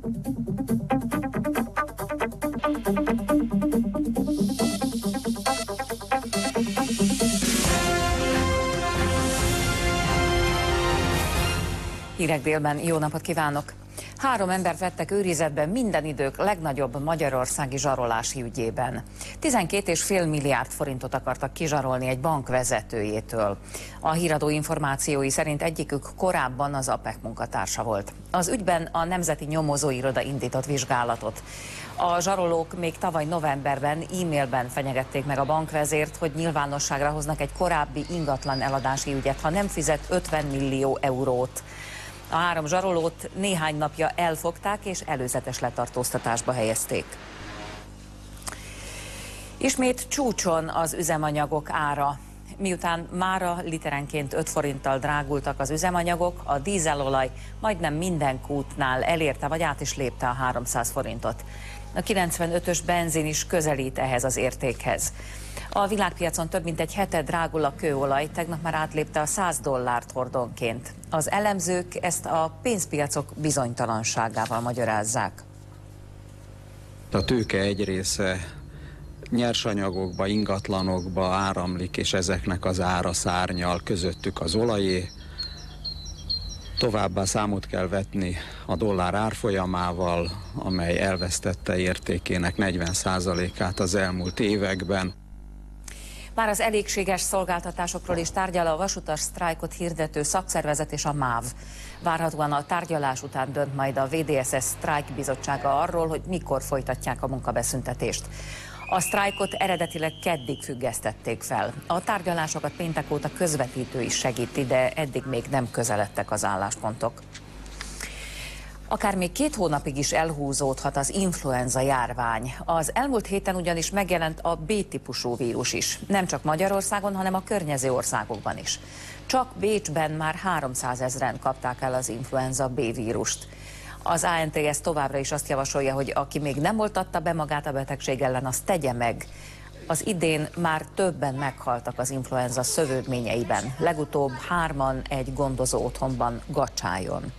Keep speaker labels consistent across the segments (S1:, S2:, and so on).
S1: Hírek délben, jó napot kívánok! 3 embert vettek őrizetbe minden idők legnagyobb magyarországi zsarolási ügyében. 12,5 milliárd forintot akartak kizsarolni egy bank vezetőjétől. A híradó információi szerint egyikük korábban az APEC munkatársa volt. Az ügyben a Nemzeti Nyomozóiroda indított vizsgálatot. A zsarolók még tavaly novemberben e-mailben fenyegették meg a bankvezért, hogy nyilvánosságra hoznak egy korábbi ingatlan eladási ügyet, ha nem fizet 50 millió eurót. A 3 zsarolót néhány napja elfogták és előzetes letartóztatásba helyezték. Ismét csúcson az üzemanyagok ára. Miután mára literenként 5 forinttal drágultak az üzemanyagok, a dízelolaj majdnem minden kútnál elérte vagy át is lépte a 300 forintot. A 95-ös benzin is közelít ehhez az értékhez. A világpiacon több mint egy hete drágul a kőolaj, tegnap már átlépte a $100 hordonként. Az elemzők ezt a pénzpiacok bizonytalanságával magyarázzák.
S2: A tőke egy része nyersanyagokba, ingatlanokba áramlik, és ezeknek az ára szárnyal, közöttük az olajé. Továbbá számot kell vetni a dollár árfolyamával, amely elvesztette értékének 40%-át az elmúlt években.
S1: Már az elégséges szolgáltatásokról is tárgyal a vasutas sztrájkot hirdető szakszervezet és a MÁV. Várhatóan a tárgyalás után dönt majd a VDSS sztrájkbizottsága arról, hogy mikor folytatják a munkabeszüntetést. A sztrájkot eredetileg keddig függesztették fel. A tárgyalásokat péntek óta közvetítő is segíti, de eddig még nem közeledtek az álláspontok. Akár még 2 hónapig is elhúzódhat az influenza járvány. Az elmúlt héten ugyanis megjelent a B-típusú vírus is. Nem csak Magyarországon, hanem a környező országokban is. Csak Bécsben már 300 000-en kapták el az influenza B vírust. Az ANTS továbbra is azt javasolja, hogy aki még nem oltatta be magát a betegség ellen, azt tegye meg. Az idén már többen meghaltak az influenza szövődményeiben. Legutóbb 3-an egy gondozó otthonban Gacsájon.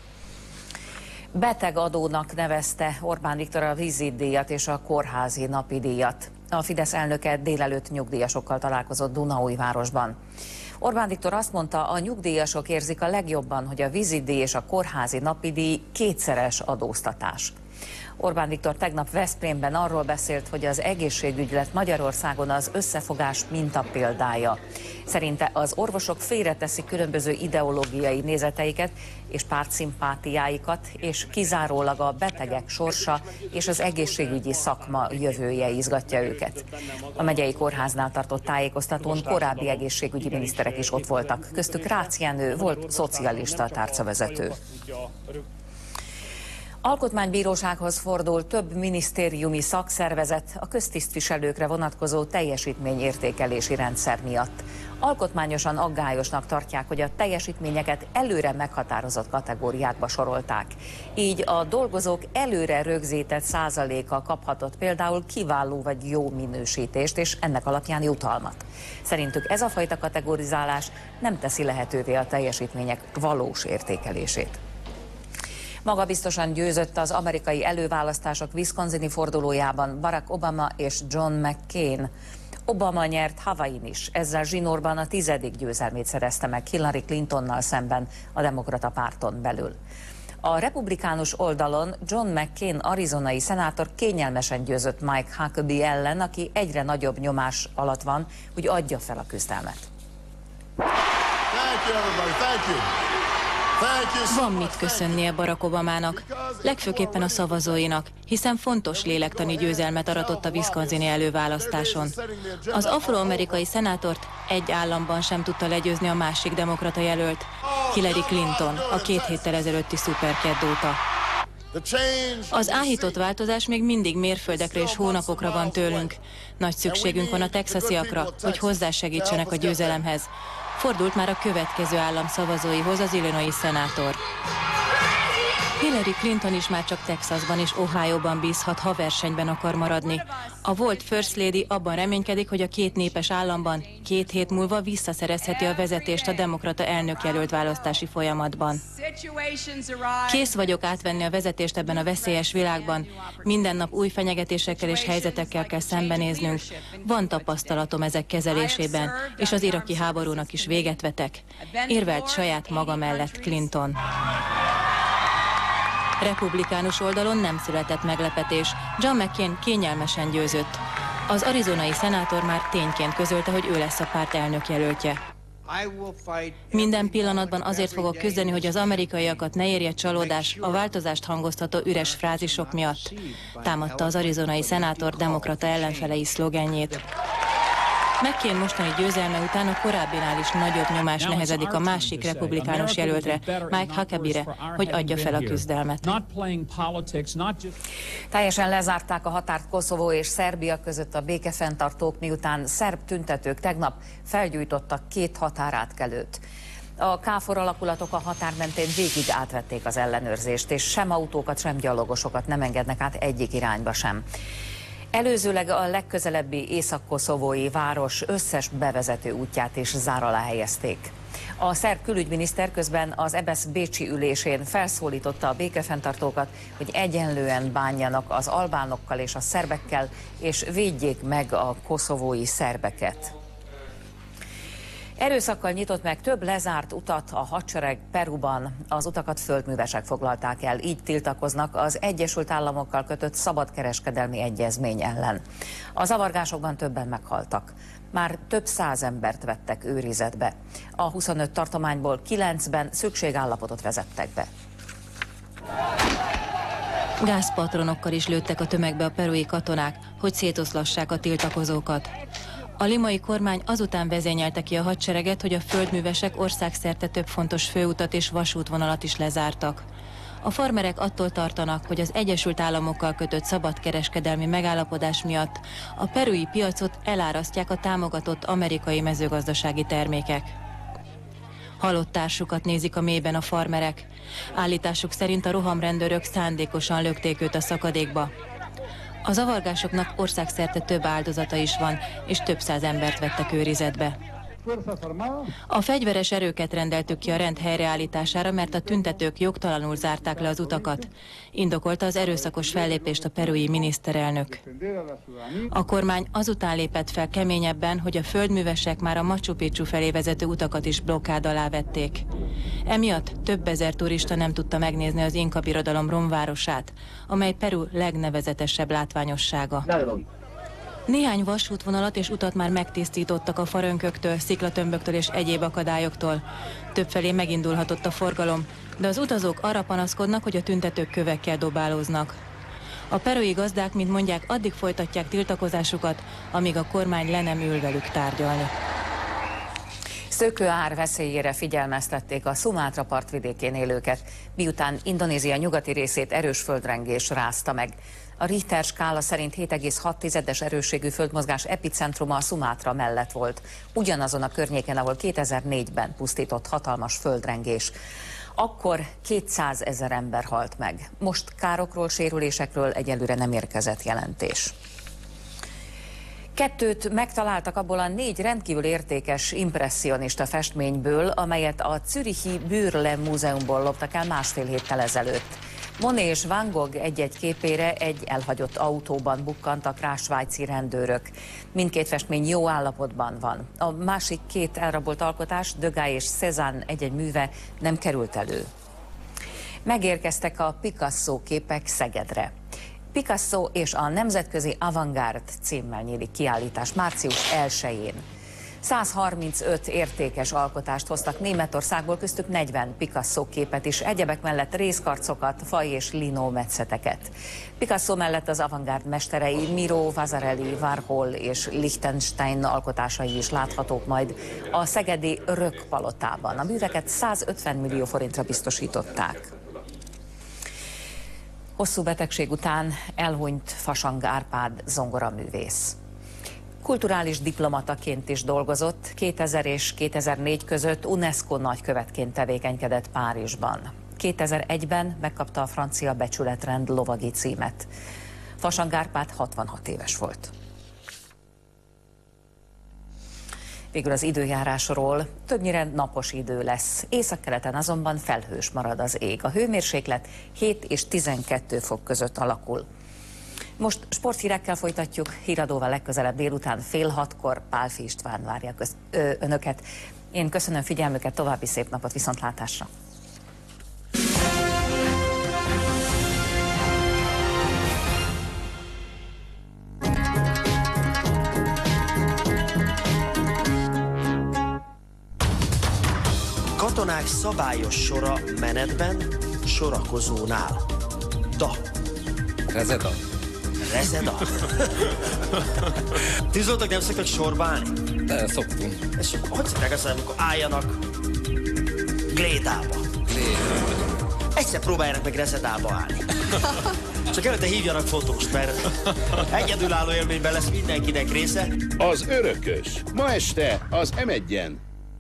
S1: Betegadónak nevezte Orbán Viktor a vízidíjat és a kórházi napidíjat. A Fidesz elnöke délelőtt nyugdíjasokkal találkozott Dunaújvárosban. Orbán Viktor azt mondta, a nyugdíjasok érzik a legjobban, hogy a vízidíj és a kórházi napidíj kétszeres adóztatás. Orbán Viktor tegnap Veszprémben arról beszélt, hogy az egészségügy lett Magyarországon az összefogás mintapéldája. Szerinte az orvosok félreteszik különböző ideológiai nézeteiket és pártszimpátiáikat, és kizárólag a betegek sorsa és az egészségügyi szakma jövője izgatja őket. A megyei kórháznál tartott tájékoztatón korábbi egészségügyi miniszterek is ott voltak, köztük Rácz Jenő volt szocialista tárcavezető. Alkotmánybírósághoz fordul több minisztériumi szakszervezet a köztisztviselőkre vonatkozó teljesítményértékelési rendszer miatt. Alkotmányosan aggályosnak tartják, hogy a teljesítményeket előre meghatározott kategóriákba sorolták. Így a dolgozók előre rögzített százaléka kaphatott például kiváló vagy jó minősítést, és ennek alapján jutalmat. Szerintük ez a fajta kategorizálás nem teszi lehetővé a teljesítmények valós értékelését. Magabiztosan győzött az amerikai előválasztások Wisconsini fordulójában Barack Obama és John McCain. Obama nyert Hawaiin is, ezzel zsinórban a 10. győzelmét szerezte meg Hillary Clintonnal szemben a demokrata párton belül. A republikánus oldalon John McCain arizonai szenátor kényelmesen győzött Mike Huckabee ellen, aki egyre nagyobb nyomás alatt van, hogy adja fel a küzdelmet.
S3: Van mit köszönnie Barack Obamának, legfőképpen a szavazóinak, hiszen fontos lélektani győzelmet aratott a Wisconsini előválasztáson. Az afroamerikai szenátort egy államban sem tudta legyőzni a másik demokrata jelölt, Hillary Clinton, a 2 héttel ezelőtti szuperkedd óta. Az áhított változás még mindig mérföldekre és hónapokra van tőlünk. Nagy szükségünk van a texasiakra, hogy hozzásegítsenek a győzelemhez. Fordult már a következő állam szavazóihoz az illinoisi szenátor. Hillary Clinton is már csak Texasban és Ohioban bízhat, ha versenyben akar maradni. A volt First Lady abban reménykedik, hogy a két népes államban 2 hét múlva visszaszerezheti a vezetést a demokrata elnökjelölt választási folyamatban. Kész vagyok átvenni a vezetést ebben a veszélyes világban. Minden nap új fenyegetésekkel és helyzetekkel kell szembenéznünk. Van tapasztalatom ezek kezelésében, és az iraki háborúnak is véget vetek. Érvelt saját maga mellett Clinton. Republikánus oldalon nem született meglepetés. John McCain kényelmesen győzött. Az arizonai szenátor már tényként közölte, hogy ő lesz a párt elnökjelöltje. Minden pillanatban azért fogok küzdeni, hogy az amerikaiakat ne érje csalódás a változást hangoztató üres frázisok miatt. Támadta az arizonai szenátor demokrata ellenfelei szlogenjét. McCain mostani győzelme után a korábbinál is nagyobb nyomás nehezedik a másik republikánus jelöltre, Mike Huckabee-re, hogy adja fel a küzdelmet.
S1: Teljesen lezárták a határt Koszovó és Szerbia között a békefenntartók, miután szerb tüntetők tegnap felgyújtottak 2 határátkelőt. A KFOR alakulatok a határ mentén végig átvették az ellenőrzést, és sem autókat, sem gyalogosokat nem engednek át egyik irányba sem. Előzőleg a legközelebbi észak-koszovói város összes bevezető útját is zár alá helyezték. A szerb külügyminiszter közben az EBESZ bécsi ülésén felszólította a békefenntartókat, hogy egyenlően bánjanak az albánokkal és a szerbekkel, és védjék meg a koszovói szerbeket. Erőszakkal nyitott meg több lezárt utat a hadsereg Peruban. Az utakat földművesek foglalták el, így tiltakoznak az Egyesült Államokkal kötött szabadkereskedelmi egyezmény ellen. A zavargásokban többen meghaltak. Már több 100 embert vettek őrizetbe. A 25 tartományból 9-ben szükségállapotot vezettek be.
S3: Gázpatronokkal is lőttek a tömegbe a perui katonák, hogy szétoszlassák a tiltakozókat. A limai kormány azután vezényelte ki a hadsereget, hogy a földművesek országszerte több fontos főutat és vasútvonalat is lezártak. A farmerek attól tartanak, hogy az Egyesült Államokkal kötött szabadkereskedelmi megállapodás miatt a perui piacot elárasztják a támogatott amerikai mezőgazdasági termékek. Halott társukat nézik a mélyben a farmerek. Állításuk szerint a rohamrendőrök szándékosan lökték őt a szakadékba. A zavargásoknak országszerte több áldozata is van, és több 100 embert vettek őrizetbe. A fegyveres erőket rendeltük ki a rend helyreállítására, mert a tüntetők jogtalanul zárták le az utakat. Indokolta az erőszakos fellépést a perui miniszterelnök. A kormány azután lépett fel keményebben, hogy a földművesek már a Machu Picchu felé vezető utakat is blokkád alá vették. Emiatt több ezer turista nem tudta megnézni az Inka birodalom romvárosát, amely Peru legnevezetesebb látványossága. Néhány vasútvonalat és utat már megtisztítottak a farönköktől, sziklatömböktől és egyéb akadályoktól. Többfelé megindulhatott a forgalom, de az utazók arra panaszkodnak, hogy a tüntetők kövekkel dobálóznak. A perui gazdák, mint mondják, addig folytatják tiltakozásukat, amíg a kormány le nem ül velük tárgyalni.
S1: Szökőár veszélyére figyelmeztették a Szumátra partvidékén élőket, miután Indonézia nyugati részét erős földrengés rázta meg. A Richter skála szerint 7,6-es erősségű földmozgás epicentruma a Szumátra mellett volt, ugyanazon a környéken, ahol 2004-ben pusztított hatalmas földrengés. Akkor 200 000 ember halt meg. Most károkról, sérülésekről egyelőre nem érkezett jelentés. 2 megtaláltak abból a 4 rendkívül értékes impresszionista festményből, amelyet a zürichi Bürle múzeumból loptak el 1,5 héttel ezelőtt. Monet és Van Gogh egy-egy képére egy elhagyott autóban bukkantak rá svájci rendőrök. Mindkét festmény jó állapotban van. A másik 2 elrabolt alkotás, Degas és Cézanne egy-egy műve nem került elő. Megérkeztek a Picasso képek Szegedre. Picasso és a Nemzetközi Avantgárd címmel nyílik kiállítás március 1-én. 135 értékes alkotást hoztak Németországból, köztük 40 Picasso képet is, egyebek mellett rézkarcokat, faj és linó metszeteket. Picasso mellett az avantgárd mesterei Miro, Vasarely, Warhol és Lichtenstein alkotásai is láthatók majd a szegedi Rök palotában. A műveket 150 millió forintra biztosították. Hosszú betegség után elhunyt Fasang Árpád zongoraművész. Kulturális diplomataként is dolgozott, 2000 és 2004 között UNESCO nagykövetként tevékenykedett Párizsban. 2001-ben megkapta a francia becsületrend lovagi címet. Fasang Árpád 66 éves volt. Végül az időjárásról: többnyire napos idő lesz, északkeleten azonban felhős marad az ég. A hőmérséklet 7 és 12 fok között alakul. Most sporthírekkel folytatjuk, híradóval legközelebb délután fél 6-kor Pálffy István várja önöket. Én köszönöm figyelmüket, további szép napot, viszontlátásra!
S4: Katonák szabályos sora menetben, sorakozónál.
S2: Rezeda.
S4: Rezeda. Tűzoltók nem szoktak sorba állni?
S2: De szoktunk.
S4: És hogy szokták azt, amikor álljanak glédába? Egyszer próbáljanak meg rezedába állni. Csak előtte hívjanak fotóst, mert egyedülálló élményben lesz mindenkinek része.
S5: Az Örökös. Ma este az M1-en.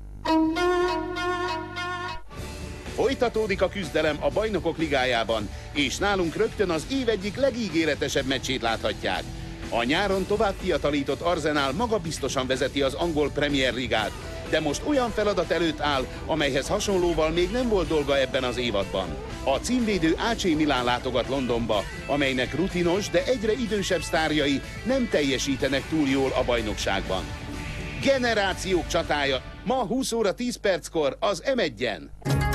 S5: Folytatódik a küzdelem a Bajnokok Ligájában, és nálunk rögtön az év egyik legígéretesebb meccsét láthatják. A nyáron tovább fiatalított Arsenal magabiztosan vezeti az angol Premier Ligát, de most olyan feladat előtt áll, amelyhez hasonlóval még nem volt dolga ebben az évadban. A címvédő AC Milan látogat Londonba, amelynek rutinos, de egyre idősebb sztárjai nem teljesítenek túl jól a bajnokságban. Generációk csatája ma 20 óra 10 perckor az M1-en.